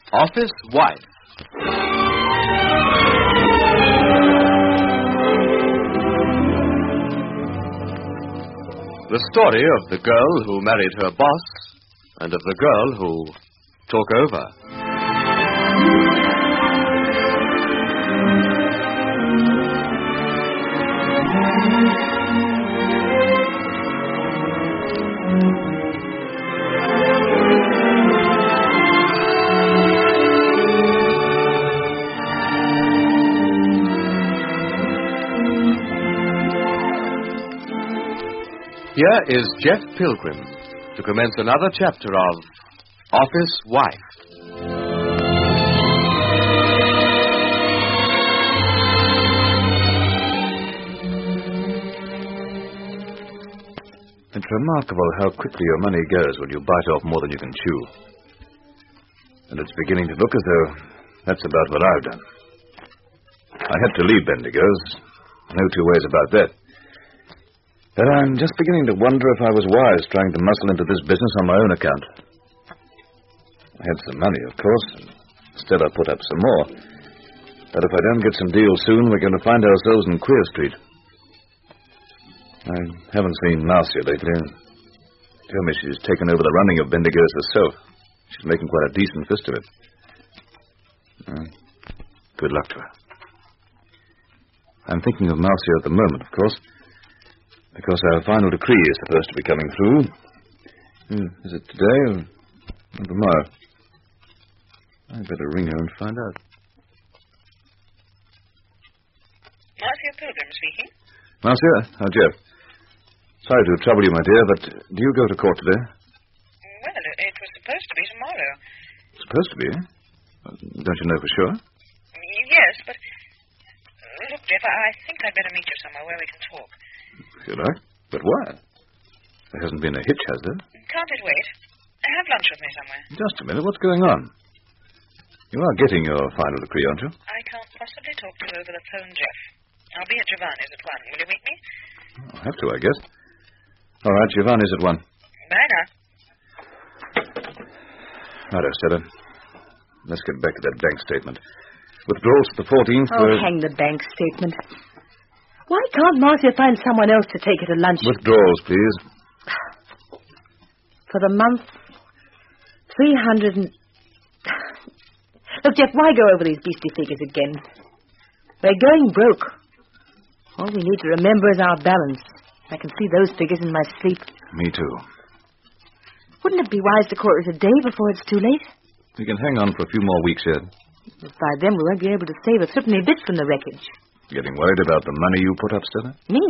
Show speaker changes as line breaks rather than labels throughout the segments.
Office Wife. The story of the girl who married her boss and of the girl who took over. Here is Jeff Pilgrim to commence another chapter of Office Wife.
It's remarkable how quickly your money goes when you bite off more than you can chew. And it's beginning to look as though that's about what I've done. I had to leave Bendigo's. No two ways about that. But I'm just beginning to wonder if I was wise trying to muscle into this business on my own account. I had some money, of course, and Stella put up some more. But if I don't get some deals soon, we're going to find ourselves in Queer Street. I haven't seen Marcia lately. Tell me she's taken over the running of Bendigo's herself. She's making quite a decent fist of it. Good luck to her. I'm thinking of Marcia at the moment, of course, because our final decree is supposed to be coming through. Is it today or tomorrow? I'd better ring her and find out.
Marcia Pilgrim speaking.
Marcia? Jeff. Sorry to trouble you, my dear, but do you go to court today?
Well, it was supposed to be tomorrow.
Supposed to be, eh? Don't you know for sure?
Yes, but... Look, Jeff, I think I'd better meet you somewhere where we can talk.
If you like. But why? There hasn't been a hitch, has there?
Can't it wait? Have lunch with me somewhere.
Just a minute. What's going on? You are getting your final decree, aren't you?
I can't possibly talk to you over the phone, Jeff. I'll be at Giovanni's at 1. Will you meet me?
I'll have to, I guess. All right, Giovanni's at 1.
Bye now.
Righto, Stella. Let's get back to that bank statement. Withdrawals to the 14th...
hang the bank statement. Why can't Marcia find someone else to take her to lunch?
Withdrawals, please.
For the month, 300 and... Look, Jeff, why go over these beastly figures again? We're going broke. All we need to remember is our balance. I can see those figures in my sleep.
Me too.
Wouldn't it be wise to call it a day before it's too late?
We can hang on for a few more weeks yet.
By then we won't be able to save a threepenny bit from the wreckage.
Getting worried about the money you put up, Stella?
Me?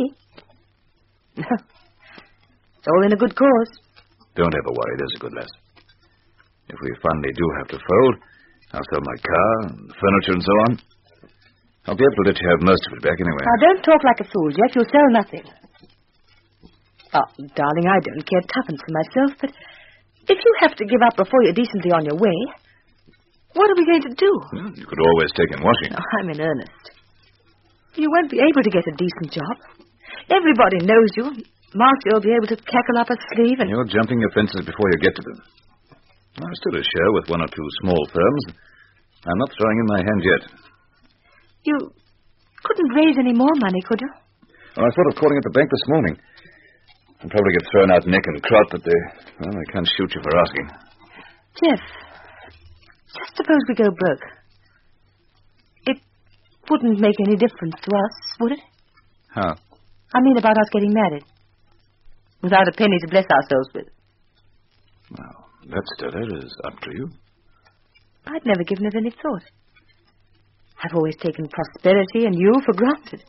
No. It's all in a good cause.
Don't ever worry. There's a good lesson. If we finally do have to fold, I'll sell my car and furniture and so on. I'll be able to let you have most of it back anyway.
Now, don't talk like a fool, Jeff. You'll sell nothing. Oh, darling, I don't care tuppence for myself, but if you have to give up before you're decently on your way, what are we going to do?
Well, you could always take in washing.
No, I'm in earnest. You won't be able to get a decent job. Everybody knows you. Marcia will be able to cackle up her sleeve and...
You're jumping your fences before you get to them. I stood a share with one or two small firms. I'm not throwing in my hand yet.
You couldn't raise any more money, could you?
Well, I thought of calling at the bank this morning. I'll probably get thrown out neck and crop, but they can't shoot you for asking.
Jeff, just suppose we go broke. It wouldn't make any difference to us, would it?
How?
I mean about us getting married. Without a penny to bless ourselves with.
Well, that, Stella, is up to you.
I'd never given it any thought. I've always taken prosperity and you for granted.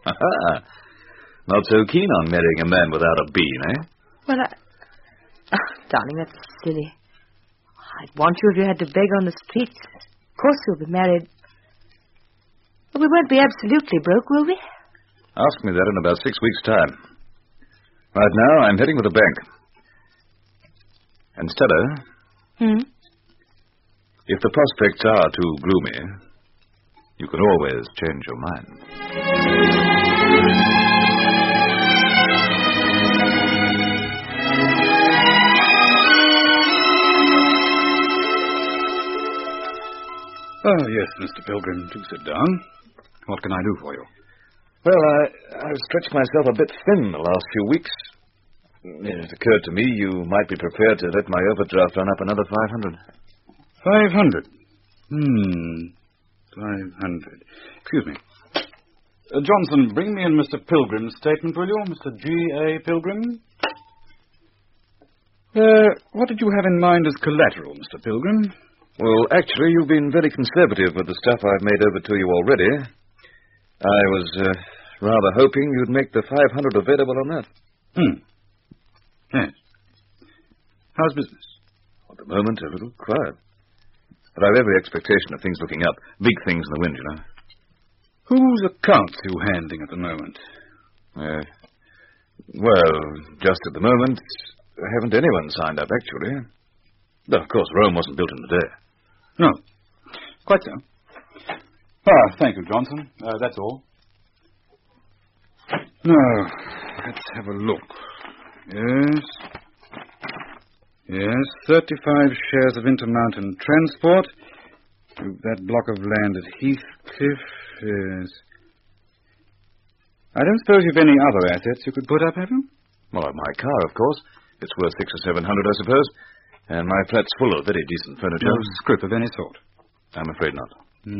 Not so keen on marrying a man without a bean, eh?
Well, darling, that's silly. I'd want you if you had to beg on the streets. Of course you'll be married. But we won't be absolutely broke, will we?
Ask me that in about 6 weeks' time. Right now, I'm heading for the bank. And Stella... If the prospects are too gloomy, you can always change your mind.
Oh, yes, Mr. Pilgrim. Do sit down. What can I do for you?
Well, I've stretched myself a bit thin the last few weeks. It occurred to me you might be prepared to let my overdraft run up another 500.
500? 500. Excuse me. Johnson, bring me in Mr. Pilgrim's statement, will you? Mr. G.A. Pilgrim? What did you have in mind as collateral, Mr. Pilgrim?
Well, actually, you've been very conservative with the stuff I've made over to you already. I was rather hoping you'd make the 500 available on that.
Yes. How's business?
At the moment, a little quiet. But I've every expectation of things looking up. Big things in the wind, you know.
Whose accounts are you handling at the moment?
Well, just at the moment, I haven't anyone signed up, actually. Though, of course, Rome wasn't built in a day.
No. Quite so. Ah, thank you, Johnson. That's all. Now, let's have a look. Yes, 35 shares of Intermountain Transport. That block of land at Heathcliff, yes. I don't suppose you've any other assets you could put up, have you?
Well, my car, of course. It's worth 600 or 700, I suppose. And my flat's full of very decent furniture.
No scrip of any sort?
I'm afraid not.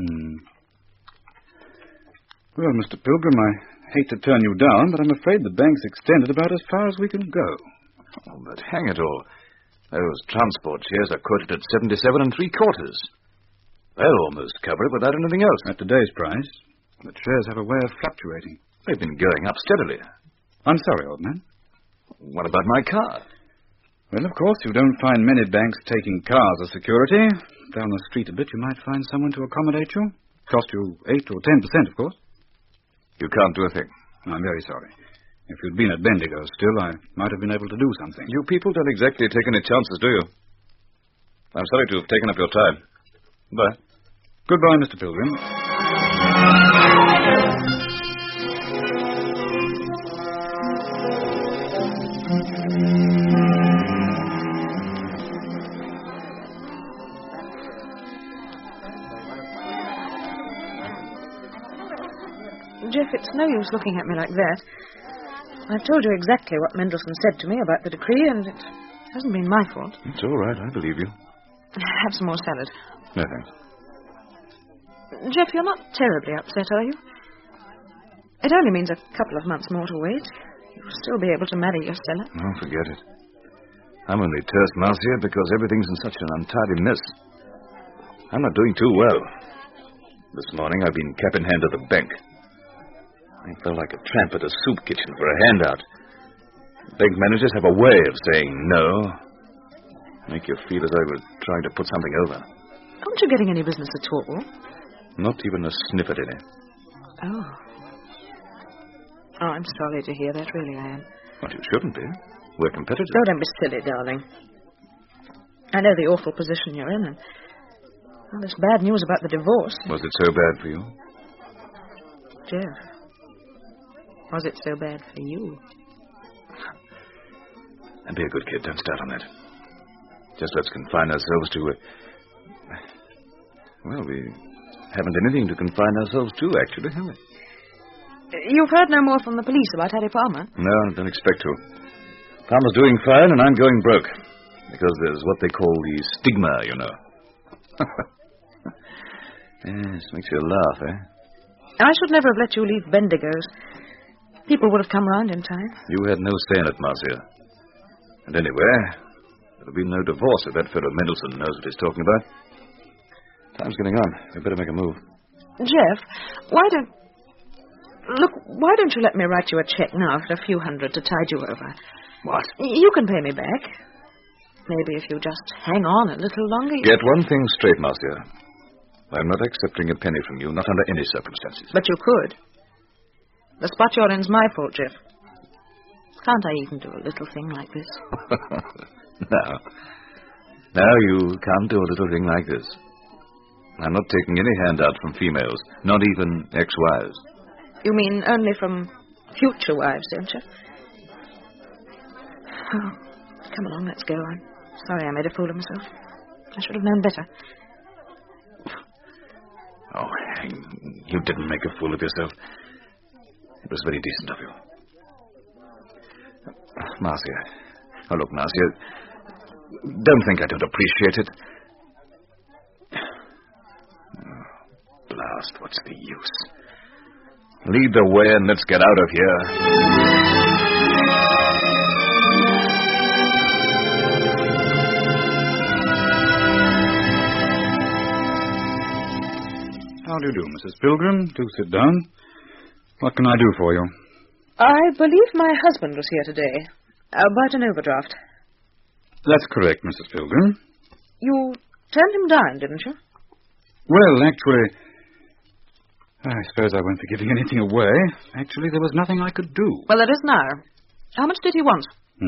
Well, Mr. Pilgrim, I hate to turn you down, but I'm afraid the bank's extended about as far as we can go.
Oh, but hang it all. Those transport shares are quoted at 77 3/4. They'll almost cover it without anything else.
At today's price, but shares have a way of fluctuating.
They've been going up steadily.
I'm sorry, old man.
What about my car?
Well, of course, you don't find many banks taking cars as security. Down the street a bit, you might find someone to accommodate you. Cost you 8 or 10%, of course.
You can't do a thing.
I'm very sorry. If you'd been at Bendigo still, I might have been able to do something.
You people don't exactly take any chances, do you? I'm sorry to have taken up your time. Bye.
Goodbye, Mr. Pilgrim.
Jeff, it's no use looking at me like that. I've told you exactly what Mendelssohn said to me about the decree, and it hasn't been my fault.
It's all right. I believe you.
Have some more salad.
No, thanks.
Jeff, you're not terribly upset, are you? It only means a couple of months more to wait. You'll still be able to marry your Stella.
Oh, forget it. I'm only terse, Marcia, because everything's in such an untidy mess. I'm not doing too well. This morning I've been cap in hand at the bank. I felt like a tramp at a soup kitchen for a handout. Bank managers have a way of saying no. Make you feel as though I was trying to put something over.
Aren't you getting any business at all?
Not even a sniff at any.
Oh. Oh, I'm sorry to hear that, really I am.
Well, you shouldn't be. We're competitors.
Oh, don't be silly, darling. I know the awful position you're in, and well, this bad news about the divorce.
Was it so bad for you?
Jeff, was it so bad for you?
And be a good kid. Don't start on that. Just let's confine ourselves to... Well, we haven't anything to confine ourselves to, actually, have we?
You've heard no more from the police about Harry Palmer?
No, I don't expect to. Palmer's doing fine, and I'm going broke. Because there's what they call the stigma, you know. Yes, makes you laugh, eh?
I should never have let you leave Bendigo's. People would have come round in time.
You had no say in it, Marcia. And anyway, there'll be no divorce if that fellow Mendelssohn knows what he's talking about. Time's getting on. We better make a move.
Jeff, why don't you let me write you a check now for a few hundred to tide you over?
What?
You can pay me back. Maybe if you just hang on a little longer...
Get one thing straight, Marcia. I'm not accepting a penny from you, not under any circumstances.
But you could. The spot you're in's my fault, Jeff. Can't I even do a little thing like this?
No. No, you can't do a little thing like this. I'm not taking any handout from females, not even ex-wives.
You mean only from future wives, don't you? Oh, come along, let's go. I'm sorry I made a fool of myself. I should have known better.
You didn't make a fool of yourself. It was very decent of you. Marcia. Oh, look, Marcia. Don't think I don't appreciate it. Oh, blast, what's the use? Lead the way and let's get out of here.
How do you do, Mrs. Pilgrim? Do sit down. What can I do for you?
I believe my husband was here today. About an overdraft.
That's correct, Mrs. Pilgrim.
You turned him down, didn't you?
Well, actually, I suppose I won't be giving anything away. Actually, there was nothing I could do.
Well, there is now. How much did he want?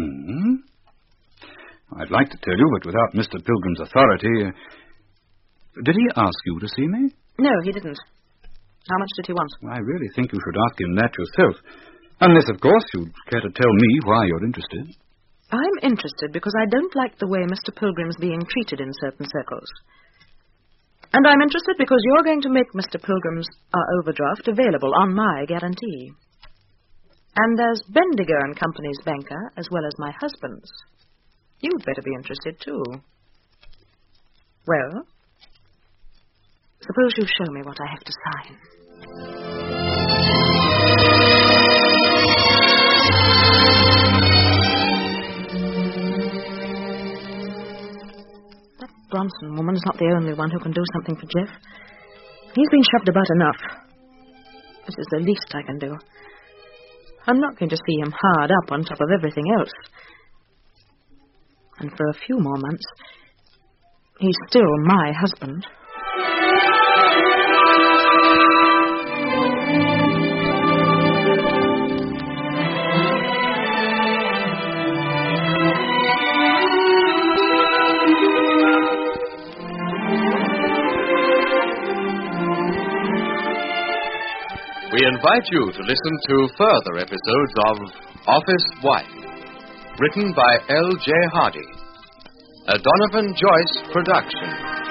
I'd like to tell you, but without Mr. Pilgrim's authority... Did he ask you to see me?
No, he didn't. How much did he want?
I really think you should ask him that yourself. Unless, of course, you'd care to tell me why you're interested.
I'm interested because I don't like the way Mr. Pilgrim's being treated in certain circles. And I'm interested because you're going to make Mr. Pilgrim's overdraft available on my guarantee. And as Bendigo and Company's banker, as well as my husband's, you'd better be interested, too. Well, suppose you show me what I have to sign. That Bronson woman's not the only one who can do something for Jeff. He's been shoved about enough. This is the least I can do. I'm not going to see him hard up on top of everything else. And for a few more months, he's still my husband.
We invite you to listen to further episodes of Office Wife, written by L.J. Hardy, a Donovan Joyce production.